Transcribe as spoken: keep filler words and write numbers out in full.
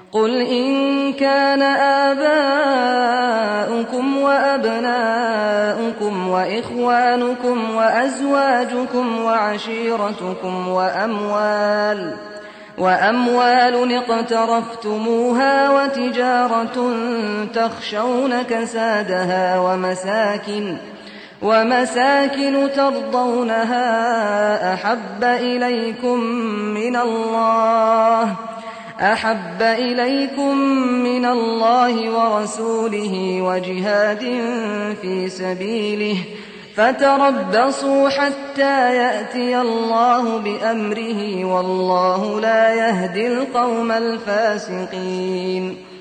قل إن كان آباؤكم وأبناؤكم وإخوانكم وأزواجكم وعشيرتكم وأموال وأموال اقترفتموها وتجارة تخشون كسادها ومساكن ومساكن ترضونها أحب إليكم من الله أحب إليكم من الله ورسوله وجهاد في سبيله فتربصوا حتى يأتي الله بأمره والله لا يهدي القوم الفاسقين.